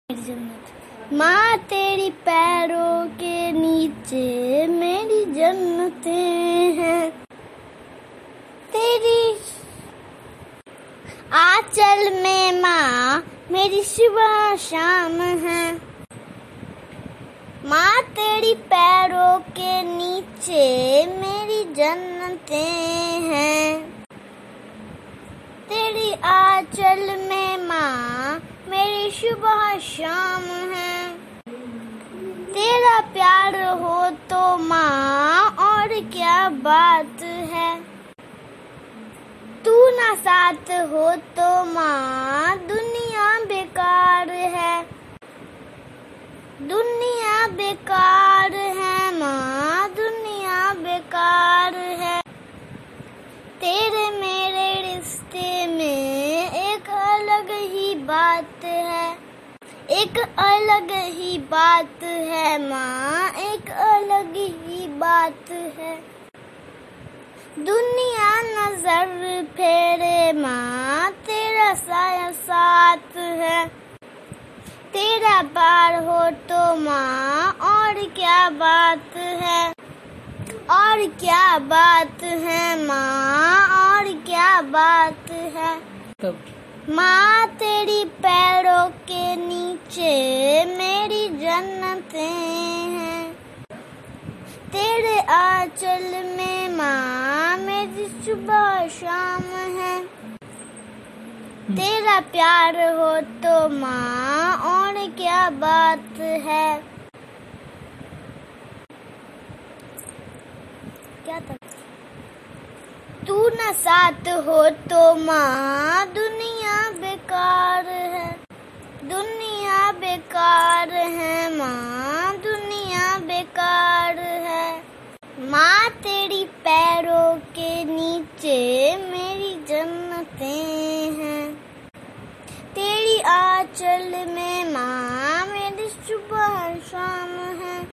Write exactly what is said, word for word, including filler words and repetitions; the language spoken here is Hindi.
माँ तेरी पैरों के नीचे मेरी जन्नतें हैं, तेरी आंचल में माँ मेरी सुबह शाम है। माँ तेरी पैरों के नीचे मेरी जन्नतें हैं, तेरी आंचल में माँ मेरी सुबह शाम है। तेरा प्यार हो तो माँ और क्या बात है, तू ना साथ हो तो माँ दुनिया बेकार है। दुनिया बेकार है माँ, दुनिया बेकार है। तेरे मेरे रिश्ते में एक अलग ही बात है, एक अलग ही बात है माँ, एक अलग ही बात है। दुनिया नजर फेरे माँ, तेरा साया साथ है। तेरा पार हो तो माँ और क्या बात है, और क्या बात है माँ, और क्या बात है। माँ तेरी पैरों के नीचे मेरी जन्नतें हैं, तेरे आंचल में माँ मेरी सुबह शाम है। तेरा प्यार हो तो माँ और क्या बात है। क्या था? तू न साथ हो तो माँ दुनिया बेकार है, दुनिया बेकार है माँ, दुनिया बेकार है। माँ तेरी पैरों के नीचे मेरी जन्नतें हैं, तेरी आंचल में माँ मेरी सुबह शाम है।